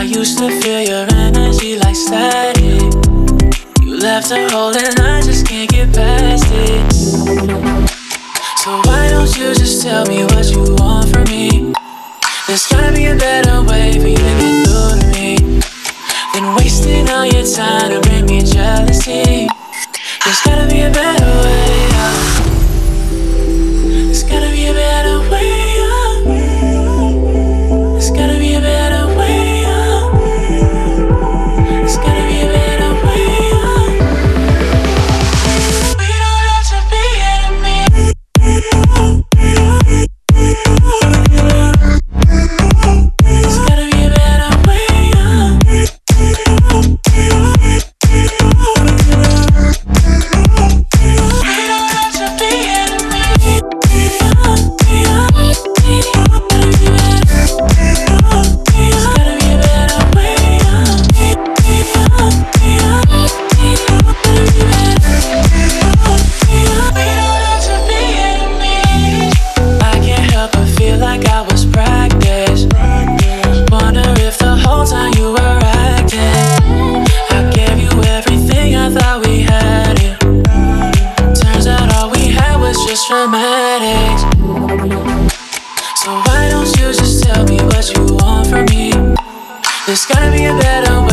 used to feel your energy like static. You left a hole and I just can't get past it. So why don't you just tell me what you want from me? There's gotta be a better way for you to get through to me than wasting all your time to bring me jealousy. There's gotta be a better way out. There's gotta be a better way out. There's gotta be a better way out. There's gotta be a better way out. We don't have to be enemies. There's gotta be a better way out. Dramatics. So why don't you just tell me what you want from me? There's gotta be a better way.